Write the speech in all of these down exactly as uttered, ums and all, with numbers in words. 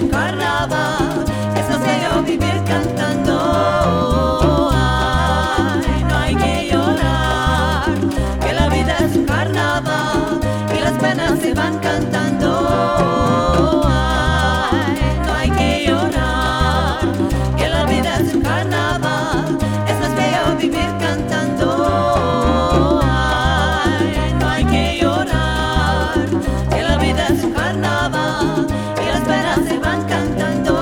un carnaval, es más bello vivir cantando. Ay, no hay que llorar, que la vida es un carnaval y las penas se van cantando. Ay, no hay que llorar, que la vida es un carnaval, es más bello vivir cantando. Ay, no hay que llorar, que la vida es un carnaval y las penas se van cantando.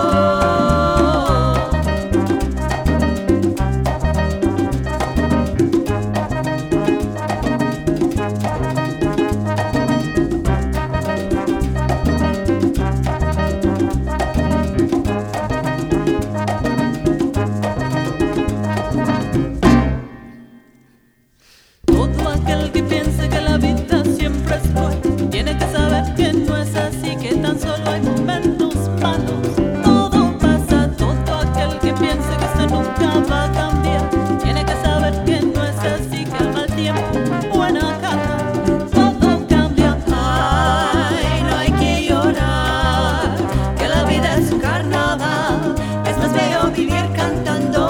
Todo aquel que piense que la vida siempre es buena tiene que saber que no es así, que tan solo hay momentos malos. Todo pasa, todo aquel que piense que esto nunca va a cambiar tiene que saber que no es así, que al mal tiempo buena cara. Todo cambia. Ay, no hay que llorar, que la vida es un carnaval, es más bello vivir cantando.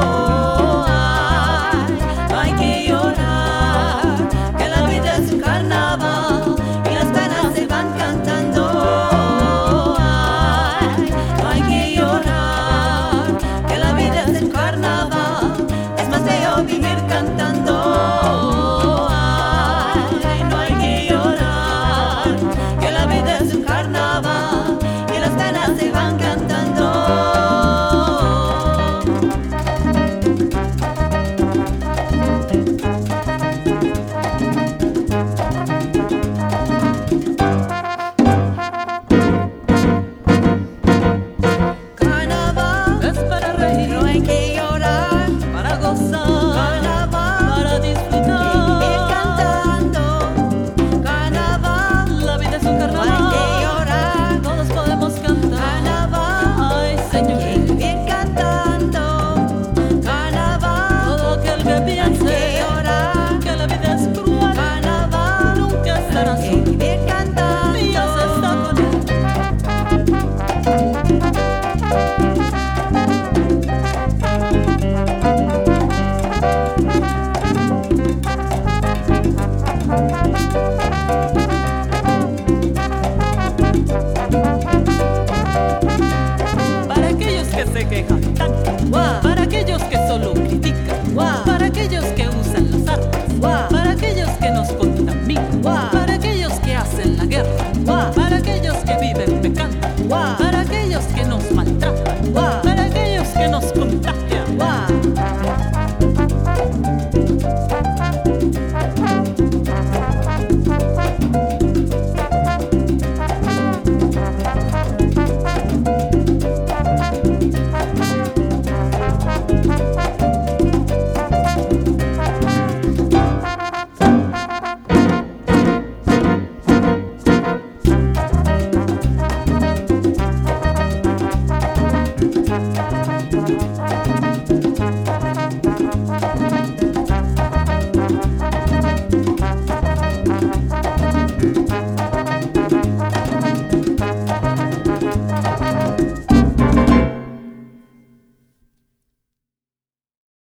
Ay, no hay que llorar, que la vida es un carnaval y las penas se van cantando. Ay, no hay que llorar, que la vida es un carnaval, es más bello vivir cantando. Ay, no hay que llorar, que la vida es un carnaval y las penas se van cantando. Carnaval es para reír, no hay que llorar, para gozar. Carnaval para disfrutar, vivir cantando. Carnaval, la vida es un carnaval, no hay que llorar, todos podemos cantar. Carnaval, ay Señor, hay que vivir cantando. Carnaval, todo aquel que piense que llorar, que la vida es cruel. Carnaval, nunca estará solo, hay que vivir cantando. Dios está con él. Para aquellos que se quejan tanto, para aquellos que solo critican, para aquellos que usan las armas, para aquellos que nos contaminan, para aquellos que hacen la guerra, para aquellos que viven pecando, para aquellos que nos maltratan, para aquellos que nos contagian. Thank